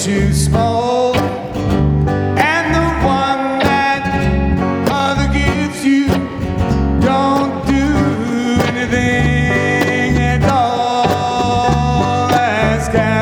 too small, and the one that mother gives you don't do anything at all. Ask how